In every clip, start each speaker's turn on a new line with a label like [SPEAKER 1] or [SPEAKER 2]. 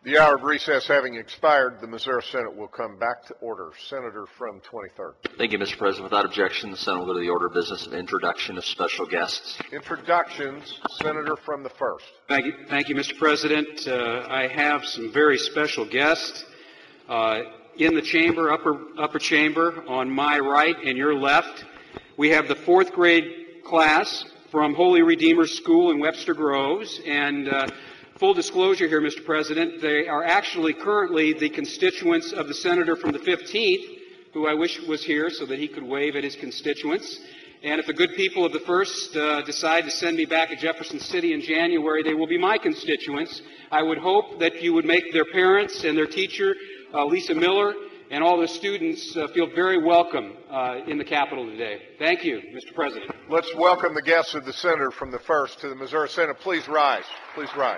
[SPEAKER 1] The hour of recess having expired, the Missouri Senate will come back to order. Senator from 23rd.
[SPEAKER 2] Thank you, Mr. President. Without objection, the Senate will go to the order of business of introduction of special guests.
[SPEAKER 1] Introductions. Senator from the 1st.
[SPEAKER 3] Thank you, Mr. President. I have some very special guests in the chamber, upper chamber, on my right and your left. We have the 4th grade class from Holy Redeemer School in Webster Groves, and full disclosure here, Mr. President, they are actually currently the constituents of the senator from the 15th, who I wish was here so that he could wave at his constituents. And if the good people of the 1st decide to send me back to Jefferson City in January, they will be my constituents. I would hope that you would make their parents and their teacher, Lisa Miller, and all the students feel very welcome in the Capitol today. Thank you, Mr. President.
[SPEAKER 1] Let's welcome the guests of the senator from the 1st to the Missouri Senate. Please rise. Please rise.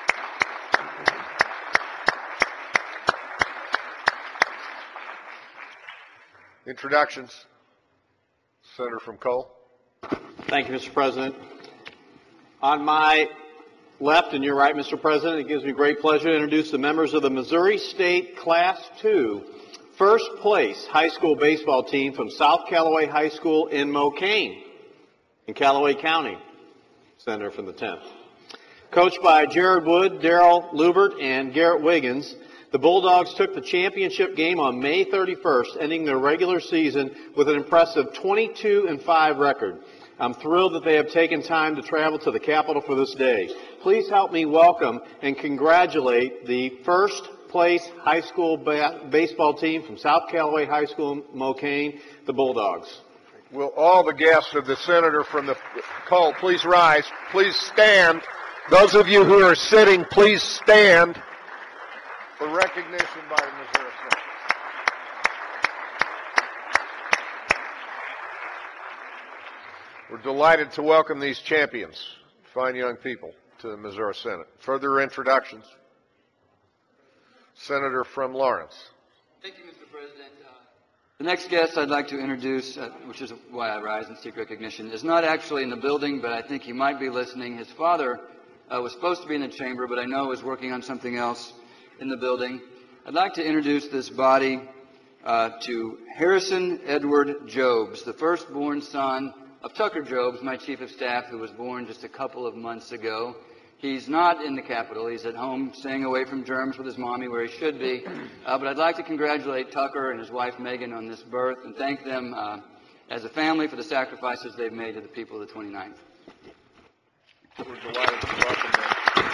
[SPEAKER 1] Introductions. Senator from Cole.
[SPEAKER 4] Thank you, Mr. President. On my left and your right, Mr. President, it gives me great pleasure to introduce the members of the Missouri State Class 2 first place high school baseball team from South Callaway High School in Mocaine, in Callaway County. Senator from the 10th. Coached by Jared Wood, Darrell Lubert, and Garrett Wiggins, the Bulldogs took the championship game on May 31st, ending their regular season with an impressive 22-5 record. I'm thrilled that they have taken time to travel to the Capitol for this day. Please help me welcome and congratulate the first place high school baseball team from South Callaway High School in Mocaine, the Bulldogs.
[SPEAKER 1] Will all the guests of the senator from the Cole please rise? Please stand. Those of you who are sitting, please stand for recognition by the Missouri Senate. We're delighted to welcome these champions, fine young people, to the Missouri Senate. Further introductions. Senator from Lawrence.
[SPEAKER 5] Thank you, Mr. President. The next guest I'd like to introduce, which is why I rise and seek recognition, is not actually in the building, but I think he might be listening. His father was supposed to be in the chamber, but I know is working on something else in the building. I'd like to introduce this body to Harrison Edward Jobs, the firstborn son of Tucker Jobs, my chief of staff, who was born just a couple of months ago. He's not in the Capitol. He's at home staying away from germs with his mommy where he should be. But I'd like to congratulate Tucker and his wife Megan on this birth and thank them as a family for the sacrifices they've made to the people of the 29th.
[SPEAKER 1] We're delighted to welcome them.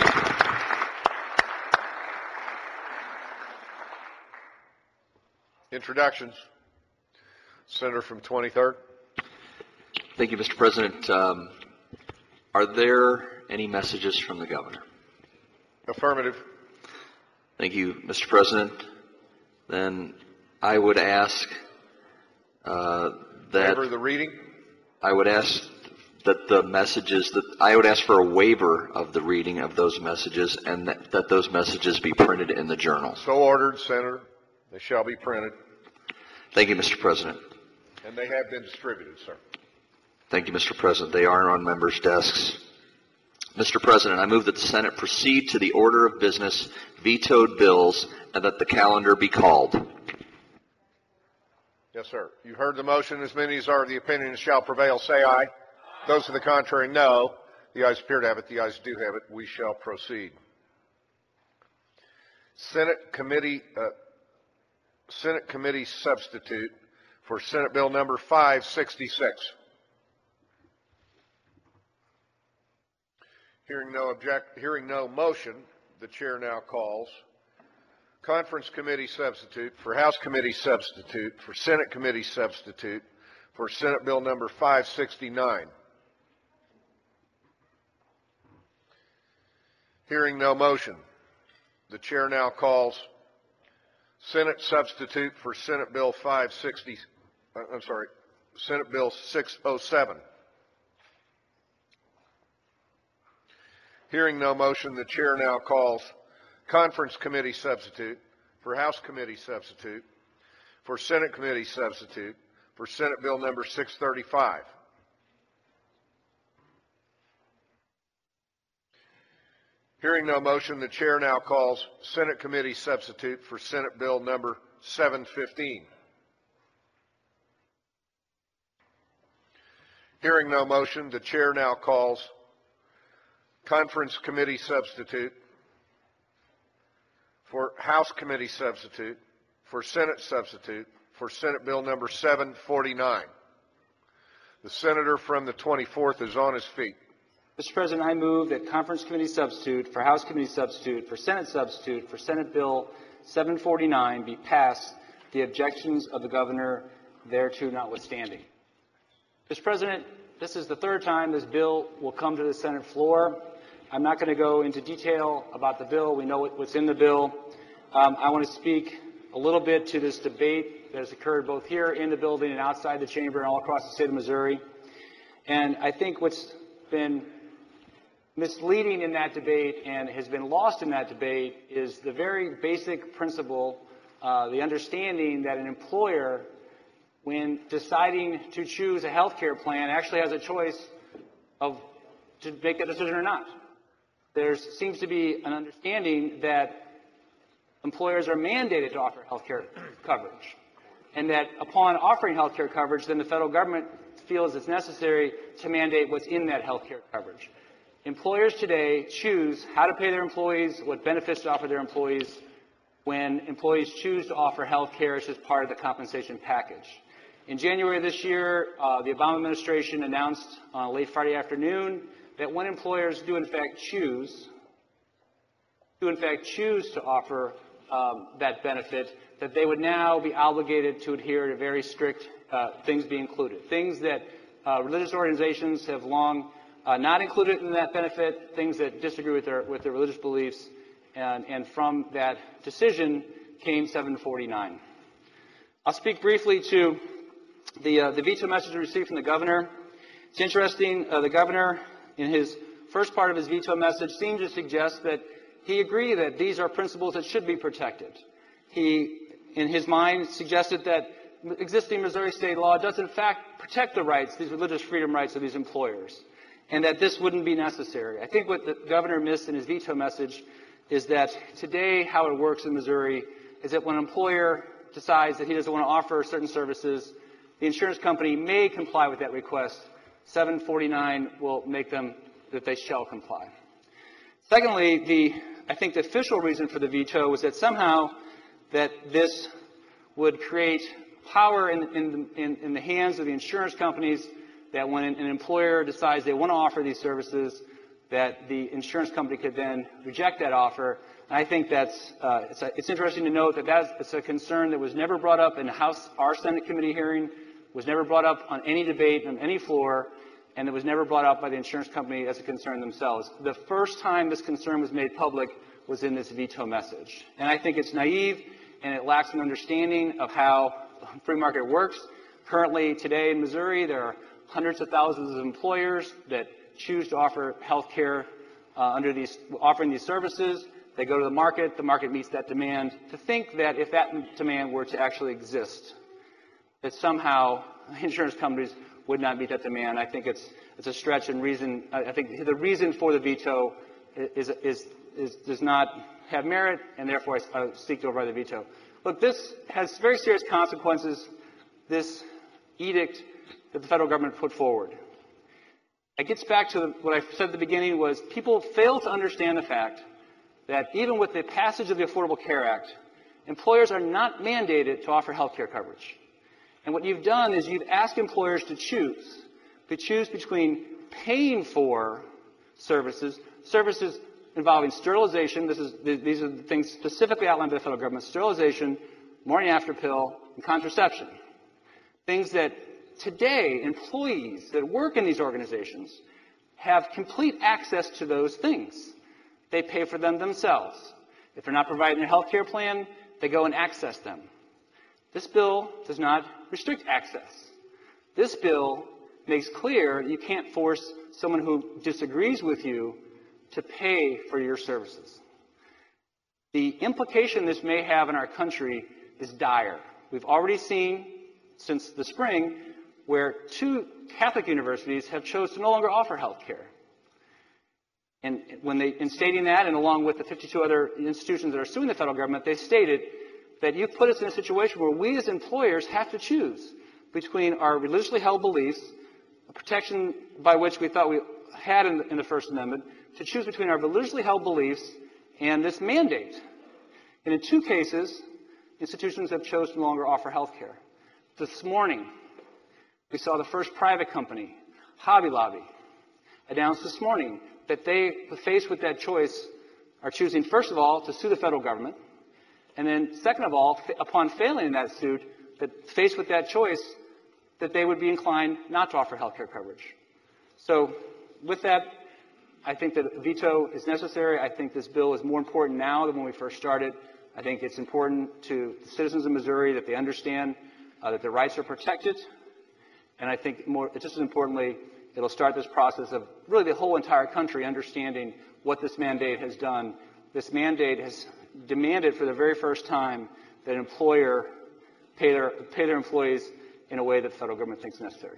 [SPEAKER 1] Introductions. Senator from 23rd.
[SPEAKER 2] Thank you, Mr. President. Are there any messages from the governor?
[SPEAKER 1] Affirmative.
[SPEAKER 2] Thank you, Mr. President. Then I would ask
[SPEAKER 1] Waiver the reading.
[SPEAKER 2] I would ask that the messages I would ask for a waiver of the reading of those messages and that those messages be printed in the journal.
[SPEAKER 1] So ordered, Senator. They shall be printed.
[SPEAKER 2] Thank you, Mr. President.
[SPEAKER 1] And they have been distributed, sir.
[SPEAKER 2] Thank you, Mr. President. They are on members' desks. Mr. President, I move that the Senate proceed to the order of business, vetoed bills, and that the calendar be called.
[SPEAKER 1] Yes, sir. You heard the motion. As many as are of the opinion as shall prevail, say aye. Those to the contrary, no. The ayes appear to have it. The ayes do have it. We shall proceed. Senate Committee substitute for Senate Bill number 566. Hearing no motion, the chair now calls Conference Committee substitute for House Committee substitute for Senate Committee substitute for Senate Bill number 569. Hearing no motion, the chair now calls Senate substitute for Senate Bill 607. Hearing no motion, the chair now calls Conference Committee substitute for House Committee substitute for Senate Committee substitute for Senate Bill number 635. . Hearing no motion, the chair now calls Senate Committee Substitute for Senate Bill number 715. Hearing no motion, the chair now calls Conference Committee Substitute for House Committee Substitute for Senate Substitute for Senate Bill number 749. The senator from the 24th is on his feet.
[SPEAKER 6] Mr. President, I move that Conference Committee Substitute for House Committee Substitute for Senate Bill 749 be passed, the objections of the governor thereto notwithstanding. Mr. President, this is the third time this bill will come to the Senate floor. I'm not going to go into detail about the bill. We know what's in the bill. I want to speak a little bit to this debate that has occurred both here in the building and outside the chamber and all across the state of Missouri. And I think what's been misleading in that debate and has been lost in that debate is the very basic principle, the understanding that an employer, when deciding to choose a health care plan, actually has a choice of to make that decision or not. There seems to be an understanding that employers are mandated to offer health care coverage, and that upon offering health care coverage, then the federal government feels it's necessary to mandate what's in that health care coverage. Employers today choose how to pay their employees, what benefits to offer their employees, when employees choose to offer health care as part of the compensation package. In January of this year, the Obama administration announced on late Friday afternoon that when employers do in fact choose to offer that benefit, that they would now be obligated to adhere to very strict things be included. Things that religious organizations have long not included in that benefit, things that disagree with their religious beliefs, and from that decision came 749. I'll speak briefly to the veto message received from the governor. It's interesting, the governor, in his first part of his veto message, seemed to suggest that he agreed that these are principles that should be protected. He, in his mind, suggested that existing Missouri state law does in fact protect the rights, these religious freedom rights of these employers, and that this wouldn't be necessary. I think what the governor missed in his veto message is that today how it works in Missouri is that when an employer decides that he doesn't want to offer certain services, the insurance company may comply with that request. 749 will make them that they shall comply. Secondly, I think the official reason for the veto was that somehow that this would create power in the hands of the insurance companies, that when an employer decides they want to offer these services, that the insurance company could then reject that offer. And I think that's it's interesting to note that it's a concern that was never brought up in our Senate committee hearing, was never brought up on any debate on any floor, and it was never brought up by the insurance company as a concern themselves. The first time this concern was made public was in this veto message. And I think it's naive, and it lacks an understanding of how free market works. Currently, today in Missouri, there are hundreds of thousands of employers that choose to offer health care offering these services. They go to the market meets that demand. To think that if that demand were to actually exist, that somehow insurance companies would not meet that demand, I think it's a stretch and reason. I think the reason for the veto does not have merit, and therefore I seek to override the veto. Look, this has very serious consequences, this edict that the federal government put forward. It gets back to what I said at the beginning, was people fail to understand the fact that even with the passage of the Affordable Care Act, employers are not mandated to offer health care coverage. And what you've done is you've asked employers to choose between paying for services involving sterilization. These are the things specifically outlined by the federal government: sterilization, morning after pill, and contraception. Things that today employees that work in these organizations have complete access to those things. They pay for them themselves. If they're not providing a health care plan, they go and access them. This bill does not restrict access. This bill makes clear that you can't force someone who disagrees with you to pay for your services. The implication this may have in our country is dire. We've already seen since the spring where 2 Catholic universities have chosen to no longer offer health care. And in stating that, and along with the 52 other institutions that are suing the federal government, they stated that you've put us in a situation where we as employers have to choose between our religiously held beliefs, a protection by which we thought we had in the First Amendment, to choose between our religiously held beliefs and this mandate. And in 2 cases, institutions have chosen to no longer offer health care. This morning, we saw the first private company, Hobby Lobby, announced this morning that they, faced with that choice, are choosing, first of all, to sue the federal government, and then, second of all, upon failing in that suit, that faced with that choice, that they would be inclined not to offer health care coverage. So, with that, I think that a veto is necessary. I think this bill is more important now than when we first started. I think it's important to the citizens of Missouri that they understand that their rights are protected. And I think just as importantly, it'll start this process of really the whole entire country understanding what this mandate has done. This mandate has demanded for the very first time that an employer pay their employees in a way that the federal government thinks necessary.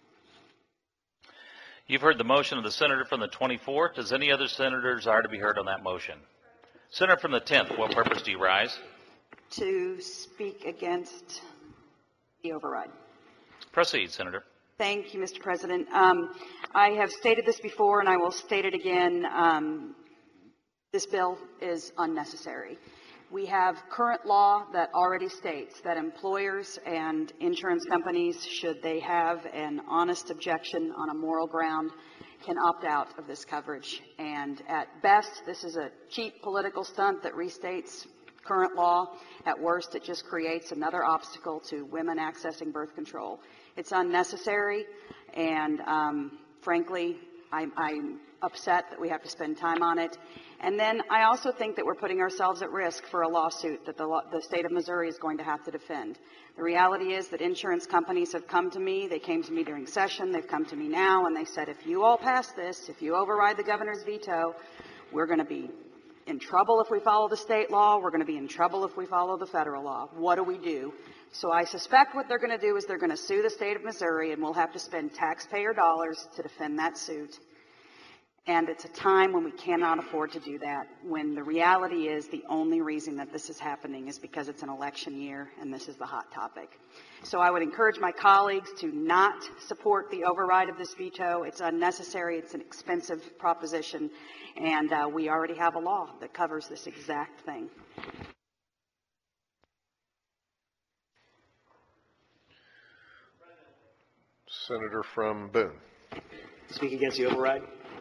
[SPEAKER 7] You've heard the motion of the senator from the 24th. Does any other senator desire to be heard on that motion? Senator from the 10th, what purpose do you rise?
[SPEAKER 8] To speak against the override.
[SPEAKER 7] Proceed, Senator.
[SPEAKER 8] Thank you, Mr. President. I have stated this before, and I will state it again. This bill is unnecessary. We have current law that already states that employers and insurance companies, should they have an honest objection on a moral ground, can opt out of this coverage. And at best, this is a cheap political stunt that restates current law. At worst, it just creates another obstacle to women accessing birth control. It's unnecessary, and frankly, I'm upset that we have to spend time on it. And then I also think that we're putting ourselves at risk for a lawsuit that the state of Missouri is going to have to defend. The reality is that insurance companies have come to me. They came to me during session. They've come to me now, and they said, if you all pass this, if you override the governor's veto, we're going to be in trouble if we follow the state law. We're going to be in trouble if we follow the federal law. What do we do? So I suspect what they're going to do is they're going to sue the state of Missouri, and we'll have to spend taxpayer dollars to defend that suit. And it's a time when we cannot afford to do that, when the reality is the only reason that this is happening is because it's an election year and this is the hot topic. So I would encourage my colleagues to not support the override of this veto. It's unnecessary. It's an expensive proposition. And we already have a law that covers this exact thing.
[SPEAKER 1] Senator from Boone.
[SPEAKER 9] Speak against the override.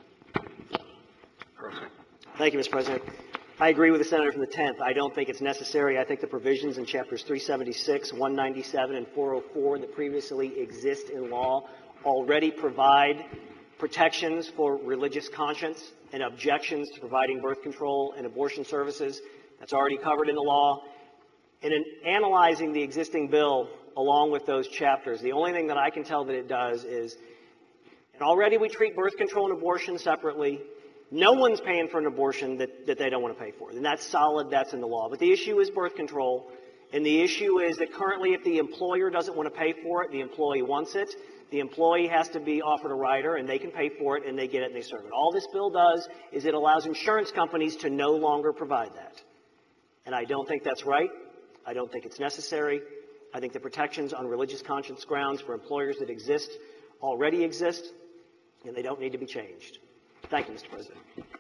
[SPEAKER 9] Thank you, Mr. President. I agree with the senator from the 10th. I don't think it's necessary. I think the provisions in chapters 376, 197, and 404 that previously exist in law already provide protections for religious conscience and objections to providing birth control and abortion services. That's already covered in the law. And in analyzing the existing bill along with those chapters, the only thing that I can tell that it does is, and already we treat birth control and abortion separately. No one's paying for an abortion that they don't want to pay for. And that's solid. That's in the law. But the issue is birth control. And the issue is that currently if the employer doesn't want to pay for it, the employee wants it, the employee has to be offered a rider, and they can pay for it, and they get it, and they serve it. All this bill does is it allows insurance companies to no longer provide that. And I don't think that's right. I don't think it's necessary. I think the protections on religious conscience grounds for employers that exist already exist, and they don't need to be changed. Thank you, Mr. President.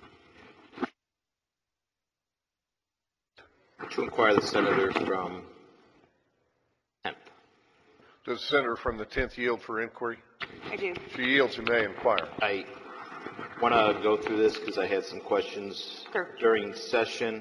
[SPEAKER 10] To inquire the senator from 10th.
[SPEAKER 1] Does the senator from the 10th yield for inquiry?
[SPEAKER 8] I do.
[SPEAKER 1] She yields and may inquire.
[SPEAKER 10] I want to go through this because I had some questions during session.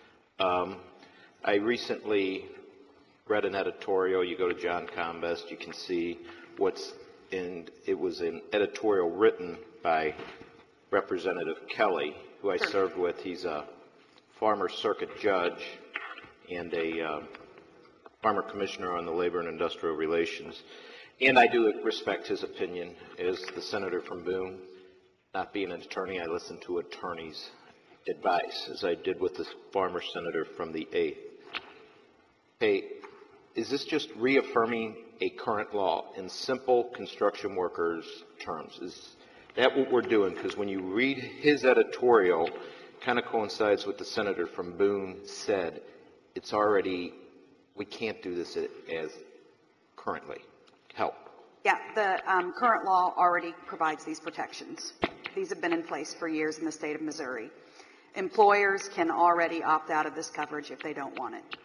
[SPEAKER 10] I recently read an editorial. You go to John Combest, you can see what's in. It was an editorial written by Representative Kelly, who I served with. He's a former circuit judge and a former commissioner on the Labor and Industrial Relations. And I do respect his opinion as the senator from Boone. Not being an attorney, I listen to attorneys' advice, as I did with the former senator from the 8th. Hey, is this just reaffirming a current law in simple construction workers' terms? That's what we're doing, because when you read his editorial, kind of coincides with the senator from Boone said, it's already, we can't do this as currently. Help.
[SPEAKER 8] Yeah, the current law already provides these protections. These have been in place for years in the state of Missouri. Employers can already opt out of this coverage if they don't want it.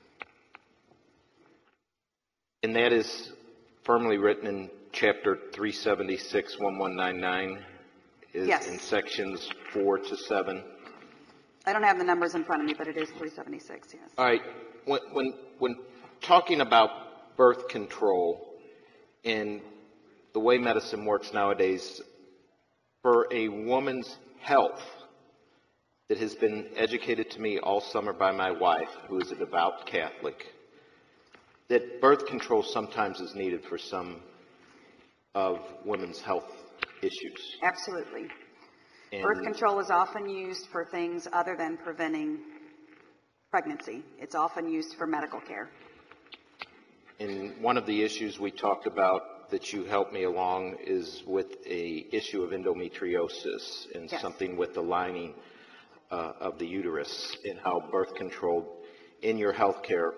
[SPEAKER 10] And that is firmly written in Chapter 376, 1199, is
[SPEAKER 8] Yes.
[SPEAKER 10] in sections 4 to 7.
[SPEAKER 8] I don't have the numbers in front of me, but it is 376, yes.
[SPEAKER 10] All right. When talking about birth control and the way medicine works nowadays, for a woman's health that has been educated to me all summer by my wife, who is a devout Catholic, that birth control sometimes is needed for some of women's health issues.
[SPEAKER 8] Absolutely.
[SPEAKER 10] And
[SPEAKER 8] Birth control is often used for things other than preventing pregnancy. It's often used for medical care.
[SPEAKER 10] And one of the issues we talked about that you helped me along is with a issue of endometriosis and
[SPEAKER 8] Yes.
[SPEAKER 10] something with the lining of the uterus, and how birth control in your health care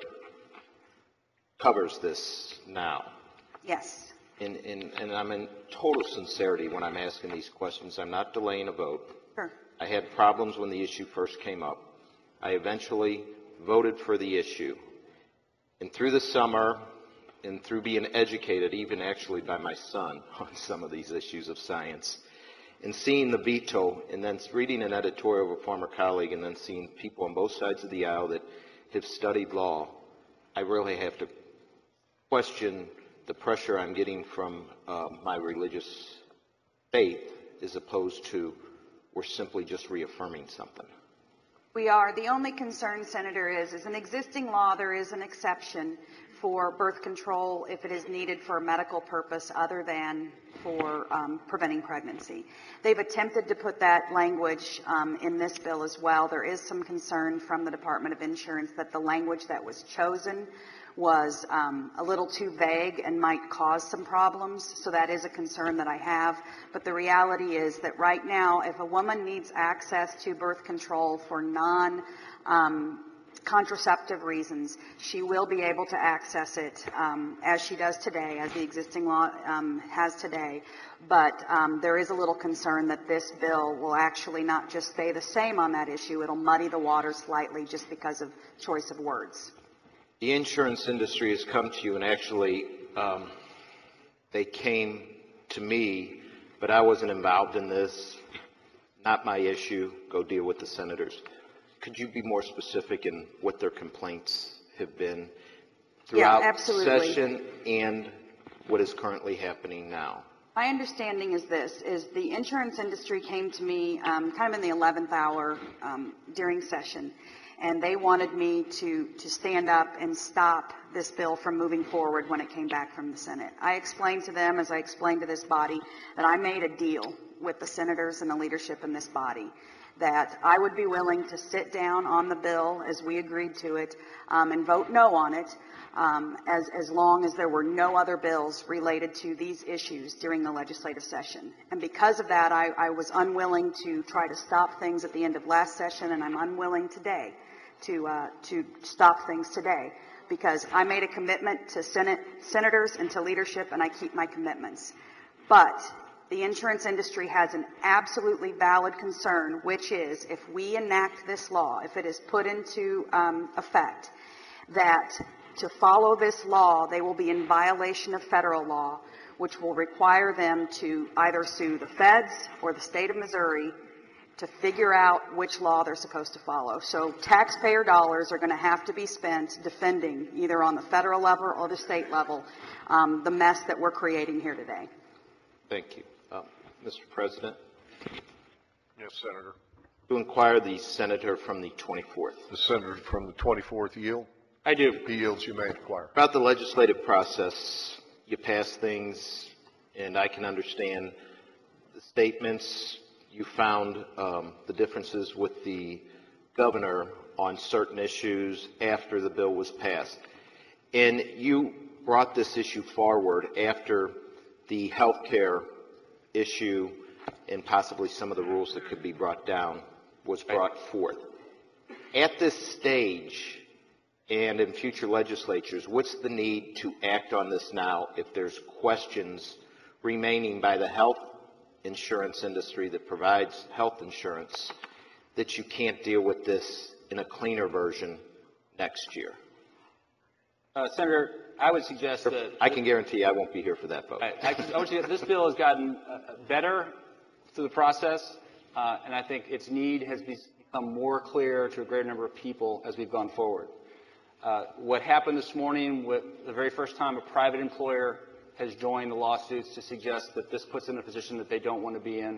[SPEAKER 10] covers this now.
[SPEAKER 8] Yes.
[SPEAKER 10] And I'm in total sincerity when I'm asking these questions. I'm not delaying a vote.
[SPEAKER 8] Sure.
[SPEAKER 10] I had problems when the issue first came up. I eventually voted for the issue. And through the summer, and through being educated, even actually by my son, on some of these issues of science, and seeing the veto, and then reading an editorial of a former colleague, and then seeing people on both sides of the aisle that have studied law, I really have to question the pressure I'm getting from my religious faith, as opposed to we're simply just reaffirming something.
[SPEAKER 8] We are. The only concern, Senator, is an existing law, there is an exception for birth control if it is needed for a medical purpose other than for preventing pregnancy. They've attempted to put that language in this bill as well. There is some concern from the Department of Insurance that the language that was chosen was a little too vague and might cause some problems. So that is a concern that I have. But the reality is that right now, if a woman needs access to birth control for non-contraceptive reasons, she will be able to access it as she does today, as the existing law has today. But there is a little concern that this bill will actually not just stay the same on that issue. It'll muddy the water slightly just because of choice of words.
[SPEAKER 10] The insurance industry has come to you, and actually they came to me, but I wasn't involved in this. Not my issue. Go deal with the senators. Could you be more specific in what their complaints have been throughout
[SPEAKER 8] absolutely.
[SPEAKER 10] session and what is currently happening now?
[SPEAKER 8] My understanding is this, is the insurance industry came to me kind of in the 11th hour during session, and they wanted me to stand up and stop this bill from moving forward when it came back from the Senate. I explained to them, as I explained to this body, that I made a deal with the senators and the leadership in this body, that I would be willing to sit down on the bill as we agreed to it and vote no on it as long as there were no other bills related to these issues during the legislative session. And because of that, I was unwilling to try to stop things at the end of last session, and I'm unwilling today to stop things today, because I made a commitment to senators and to leadership, and I keep my commitments. But the insurance industry has an absolutely valid concern, which is if we enact this law, if it is put into effect, that to follow this law, they will be in violation of federal law, which will require them to either sue the feds or the state of Missouri to figure out which law they're supposed to follow. So taxpayer dollars are going to have to be spent defending, either on the federal level or the state level, the mess that we're creating here today.
[SPEAKER 10] Thank you. Mr. President?
[SPEAKER 1] Yes, Senator.
[SPEAKER 10] To inquire the senator from the 24th.
[SPEAKER 1] The senator from the 24th yield?
[SPEAKER 4] I do.
[SPEAKER 1] He yields, you may inquire.
[SPEAKER 10] Throughout the legislative process, you pass things, and I can understand the statements. You found the differences with the governor on certain issues after the bill was passed. And you brought this issue forward after the health care issue and possibly some of the rules that could be brought down was brought forth. At this stage and in future legislatures, what's the need to act on this now if there's questions remaining by the health insurance industry that provides health insurance that you can't deal with this in a cleaner version next year?
[SPEAKER 6] Senator, I would suggest that...
[SPEAKER 10] I can guarantee I won't be here for that vote.
[SPEAKER 6] I would suggest this bill has gotten better through the process, and I think its need has become more clear to a greater number of people as we've gone forward. What happened this morning with the very first time a private employer has joined the lawsuits to suggest that this puts them in a position that they don't want to be in,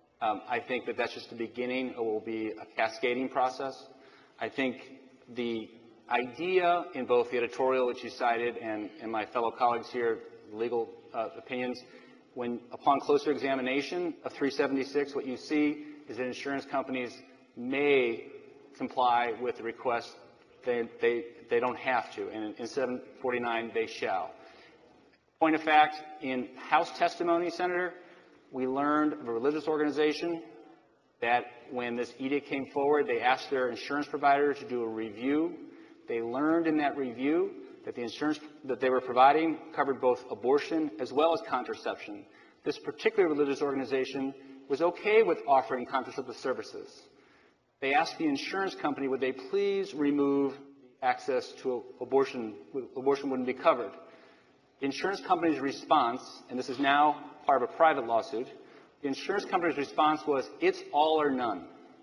[SPEAKER 6] I think that that's just the beginning. It will be a cascading process. I think the idea in both the editorial which you cited and my fellow colleagues here, legal opinions, when upon closer examination of 376, what you see is that insurance companies may comply with the request. They don't have to, and in 749 they shall. Point of fact, in House testimony, Senator, we learned of a religious organization that when this edict came forward, they asked their insurance provider to do a review. They learned in that review that the insurance that they were providing covered both abortion as well as contraception. This particular religious organization was okay with offering contraceptive services. They asked the insurance company, would they please remove access to abortion? Abortion wouldn't be covered. The insurance company's response, and this is now part of a private lawsuit, the insurance company's response was, it's all or none.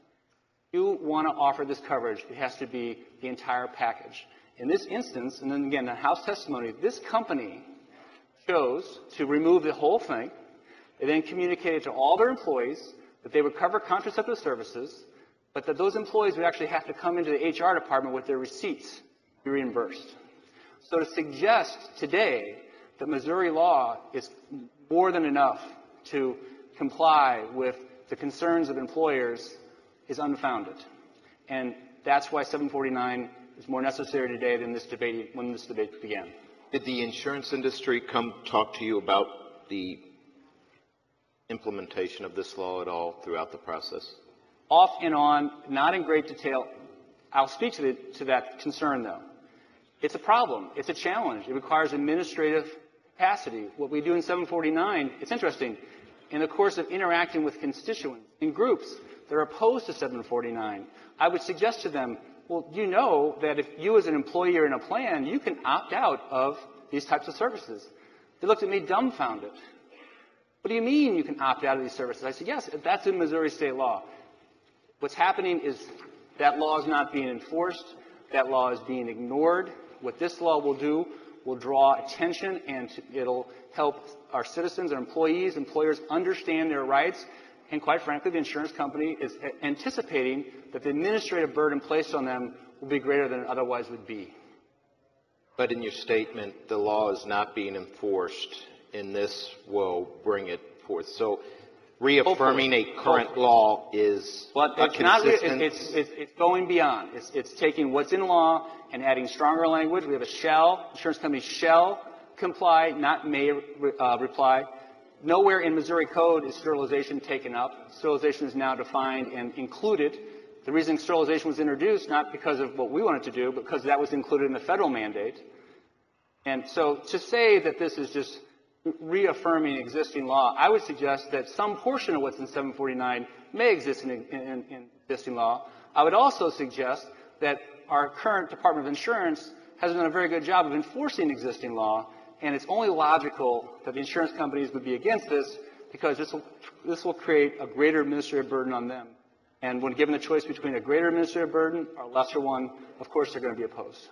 [SPEAKER 6] You want to offer this coverage, it has to be the entire package. In this instance, and then again, the House testimony, this company chose to remove the whole thing. They then communicated to all their employees that they would cover contraceptive services, but that those employees would actually have to come into the HR department with their receipts to be reimbursed. So to suggest today that Missouri law is more than enough to comply with the concerns of employers is unfounded. And that's why 749 is more necessary today than when this debate began.
[SPEAKER 10] Did the insurance industry come talk to you about the implementation of this law at all throughout the process?
[SPEAKER 6] Off and on, not in great detail. I'll speak to that concern, though. It's a problem. It's a challenge. It requires administrative capacity. What we do in 749, it's interesting. In the course of interacting with constituents in groups that are opposed to 749, I would suggest to them, well, you know that if you as an employee are in a plan, you can opt out of these types of services. They looked at me dumbfounded. What do you mean you can opt out of these services? I said, yes, that's in Missouri state law. What's happening is that law is not being enforced. That law is being ignored. What this law will do will draw attention, and it'll help our citizens, our employees, employers understand their rights. And quite frankly, the insurance company is anticipating that the administrative burden placed on them will be greater than it otherwise would be.
[SPEAKER 10] But in your statement, the law is not being enforced, and this will bring it forth. So reaffirming a current law is consistent.
[SPEAKER 6] It's going beyond. It's taking what's in law and adding stronger language. We have a shall. Insurance companies shall comply, not may reply. Nowhere in Missouri code is sterilization taken up. Sterilization is now defined and included. The reason sterilization was introduced, not because of what we wanted to do, but because that was included in the federal mandate. And so to say that this is just reaffirming existing law, I would suggest that some portion of what's in 749 may exist in existing law. I would also suggest that our current Department of Insurance hasn't done a very good job of enforcing existing law, and it's only logical that the insurance companies would be against this because this will create a greater administrative burden on them. And when given the choice between a greater administrative burden or a lesser one, of course they're going to be opposed.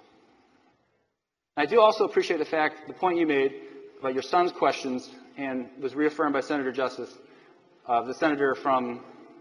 [SPEAKER 6] I do also appreciate the point you made about your son's questions, and was reaffirmed by Senator Justice, the senator from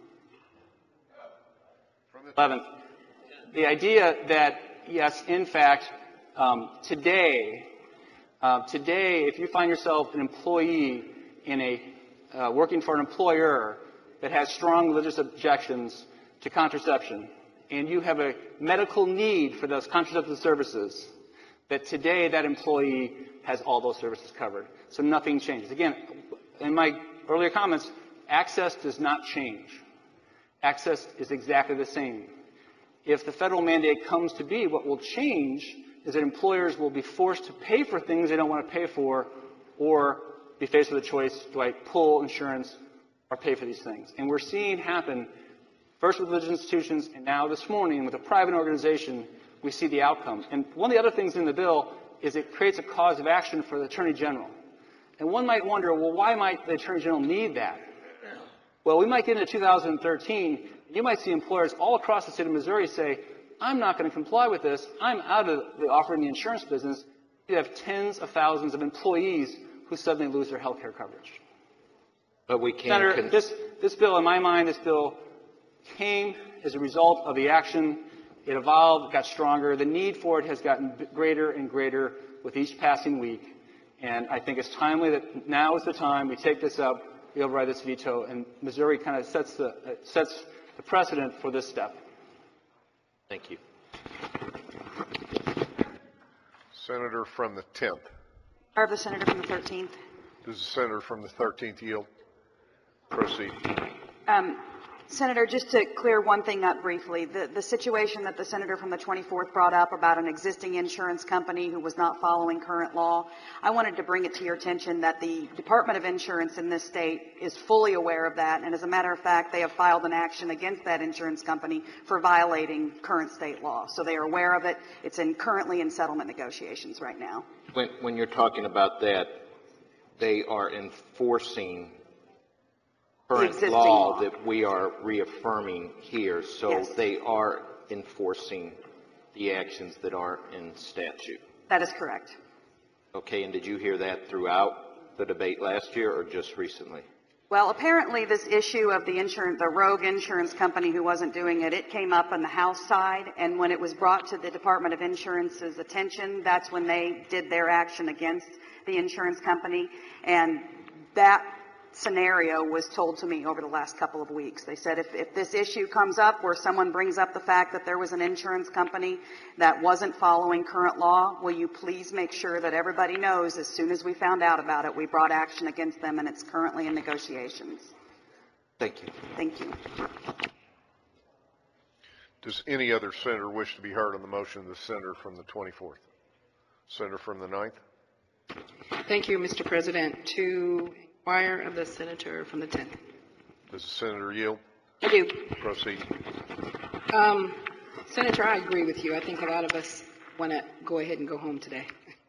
[SPEAKER 6] 11th. The idea that, yes, in fact, today, if you find yourself an employee in working for an employer that has strong religious objections to contraception, and you have a medical need for those contraceptive services, that today that employee has all those services covered. So nothing changes. Again, in my earlier comments, Access does not change. Access is exactly the same. If the federal mandate comes to be, what will change is that employers will be forced to pay for things they don't want to pay for, or be faced with a choice, do I pull insurance or pay for these things? And we're seeing happen first with religious institutions, and now this morning with a private organization, we see the outcome. And one of the other things in the bill is it creates a cause of action for the Attorney General. And one might wonder, well, why might the Attorney General need that? Well, we might get into 2013, and you might see employers all across the state of Missouri say, I'm not going to comply with this. I'm out of the offering the insurance business. You have tens of thousands of employees who suddenly lose their health care coverage.
[SPEAKER 10] But we can't...
[SPEAKER 6] Senator, this bill, in my mind, this bill came as a result of the action. It evolved, got stronger. The need for it has gotten greater and greater with each passing week. And I think it's timely that now is the time we take this up, we override this veto, and Missouri kind of sets the precedent for this step.
[SPEAKER 10] Thank you.
[SPEAKER 1] Senator from the 10th.
[SPEAKER 8] Or the senator from the 13th.
[SPEAKER 1] Does the senator from the 13th yield? Proceed.
[SPEAKER 8] Senator, just to clear one thing up briefly, the situation that the senator from the 24th brought up about an existing insurance company who was not following current law, I wanted to bring it to your attention that the Department of Insurance in this state is fully aware of that, and as a matter of fact, they have filed an action against that insurance company for violating current state law. So they are aware of it. It's currently in settlement negotiations right now.
[SPEAKER 10] When you're talking about that, they are enforcing current law that we are reaffirming here, so
[SPEAKER 8] yes.
[SPEAKER 10] They are enforcing the actions that are in statute.
[SPEAKER 8] That is correct.
[SPEAKER 10] Okay, and did you hear that throughout the debate last year or just recently?
[SPEAKER 8] Well, apparently this issue of the rogue insurance company who wasn't doing it, it came up on the House side, and when it was brought to the Department of Insurance's attention, that's when they did their action against the insurance company, and that scenario was told to me over the last couple of weeks. They said if this issue comes up where someone brings up the fact that there was an insurance company that wasn't following current law, will you please make sure that everybody knows as soon as we found out about it, we brought action against them, and it's currently in negotiations.
[SPEAKER 10] Thank you.
[SPEAKER 8] Thank you.
[SPEAKER 1] Does any other senator wish to be heard on the motion of the senator from the 24th? Senator from the 9th?
[SPEAKER 11] Thank you, Mr. President. To inquire of the senator from the 10th.
[SPEAKER 1] Does the senator yield?
[SPEAKER 11] I do.
[SPEAKER 1] Proceed.
[SPEAKER 11] Senator, I agree with you. I think a lot of us want to go ahead and go home today.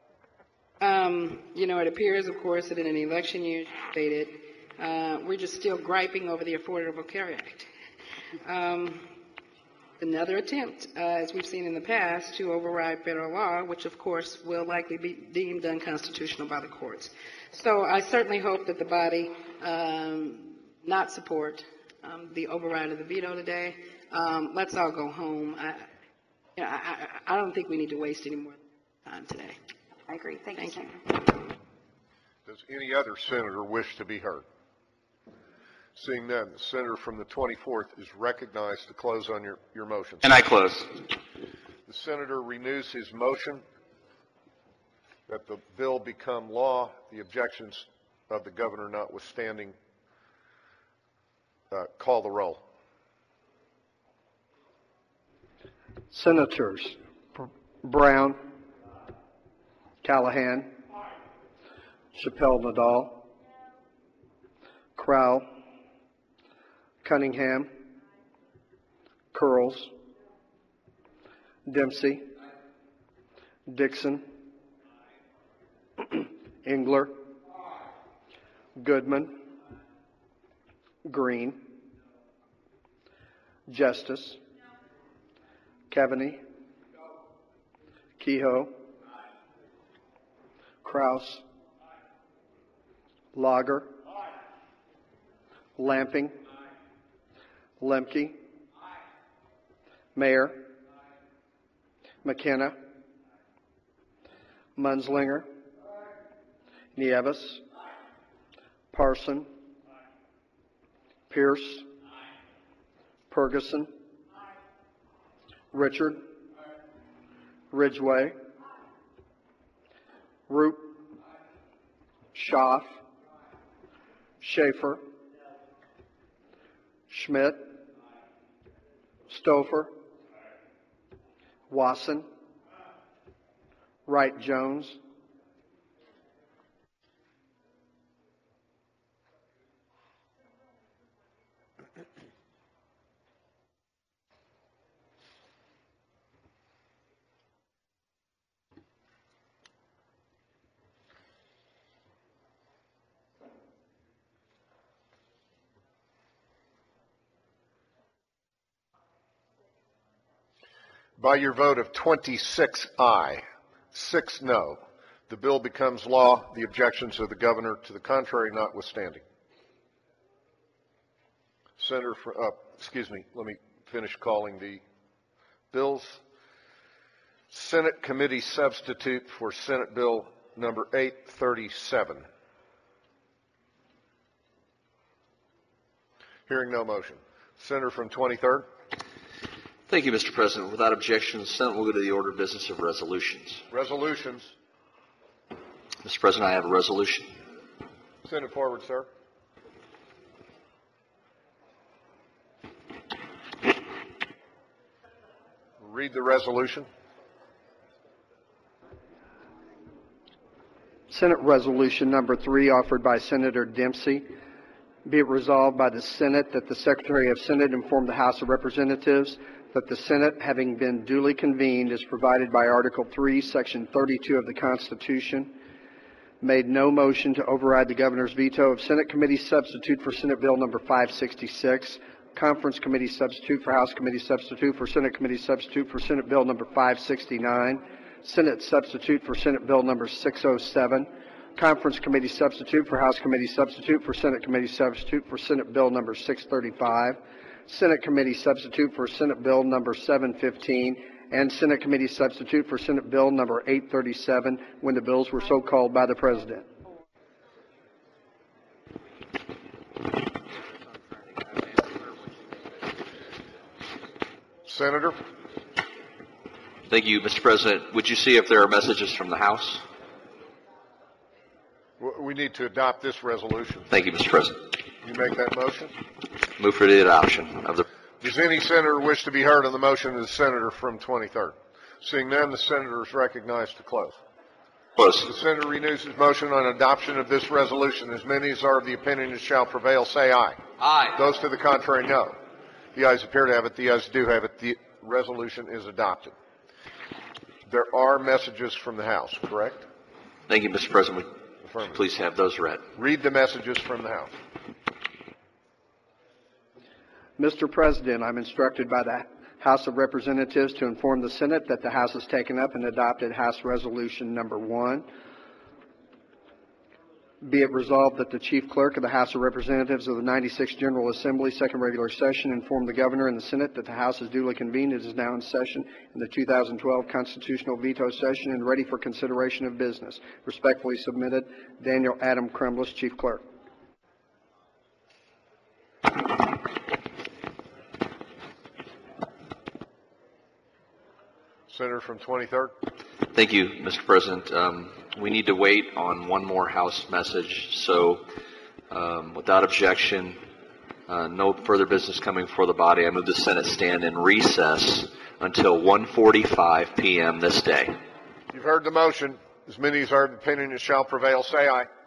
[SPEAKER 11] It appears, of course, that in an election year stated, we're just still griping over the Affordable Care Act. Another attempt, as we've seen in the past, to override federal law, which of course will likely be deemed unconstitutional by the courts. So I certainly hope that the body not support the override of the veto today. Let's all go home. I don't think we need to waste any more time today.
[SPEAKER 8] I agree. Thank you, Senator.
[SPEAKER 1] Does any other senator wish to be heard? Seeing none, the senator from the 24th is recognized to close on your motion.
[SPEAKER 2] And I close.
[SPEAKER 1] The senator renews his motion that the bill become law, the objections of the governor notwithstanding. Call the roll.
[SPEAKER 12] Senators Brown, Callahan, Chappelle-Nadal, Crowell, Cunningham, Curls, Dempsey, Dixon, Engler, Goodman, Green, Justice, Keaveney, Kehoe, Kraus, Lager, Lamping, Lemke, Mayor, McKenna, Munslinger, Nieves, Parson, Pierce, Ferguson, Richard, Ridgway, Root, Schaaf, Schaefer, Schmidt, Stouffer, Wasson, Wright Jones,
[SPEAKER 1] By your vote of 26 aye, 6 no, the bill becomes law, the objections of the governor to the contrary notwithstanding. Senator, let me finish calling the bills. Senate Committee Substitute for Senate Bill number 837. Hearing no motion. Senator from 23rd.
[SPEAKER 2] Thank you, Mr. President. Without objection, the Senate will go to the order of business of resolutions.
[SPEAKER 1] Resolutions.
[SPEAKER 2] Mr. President, I have a resolution.
[SPEAKER 1] Send it forward, sir. Read the resolution.
[SPEAKER 12] Senate Resolution Number 3, offered by Senator Dempsey. Be it resolved by the Senate that the Secretary of Senate inform the House of Representatives that the Senate, having been duly convened as provided by Article 3, Section 32 of the Constitution, made no motion to override the governor's veto of Senate Committee Substitute for Senate Bill Number 566, Conference Committee Substitute for House Committee Substitute for Senate Committee Substitute for Senate Bill Number 569, Senate Substitute for Senate Bill Number 607, Conference Committee Substitute for House Committee Substitute for Senate Committee Substitute for Senate Bill Number 635, Senate Committee Substitute for Senate Bill Number 715, and Senate Committee Substitute for Senate Bill Number 837 when the bills were so called by the President.
[SPEAKER 1] Senator.
[SPEAKER 2] Thank you, Mr. President. Would you see if there are messages from the House?
[SPEAKER 1] We need to adopt this resolution.
[SPEAKER 2] Thank you, Mr. President.
[SPEAKER 1] You make that motion?
[SPEAKER 2] Move for the adoption of the...
[SPEAKER 1] Does any senator wish to be heard on the motion of the senator from 23rd? Seeing none, the senator is recognized to close.
[SPEAKER 2] Close.
[SPEAKER 1] The senator renews his motion on adoption of this resolution. As many as are of the opinion it shall prevail, say aye.
[SPEAKER 5] Aye.
[SPEAKER 1] Those to the contrary, no. The ayes appear to have it. The ayes do have it. The resolution is adopted. There are messages from the House, correct?
[SPEAKER 2] Thank you, Mr. President. Would please have those read.
[SPEAKER 1] Read the messages from the House.
[SPEAKER 12] Mr. President, I'm instructed by the House of Representatives to inform the Senate that the House has taken up and adopted House Resolution Number 1. Be it resolved that the Chief Clerk of the House of Representatives of the 96th General Assembly, second regular session, inform the Governor and the Senate that the House is duly convened. It is now in session in the 2012 constitutional veto session and ready for consideration of business. Respectfully submitted, Daniel Adam Crumbliss, Chief Clerk.
[SPEAKER 1] Senator from 23rd.
[SPEAKER 2] Thank you, Mr. President. We need to wait on one more House message, so without objection, no further business coming before the body. I move the Senate stand in recess until 1:45 p.m. this day.
[SPEAKER 1] You've heard the motion. As many as are of the opinion it shall prevail, say aye.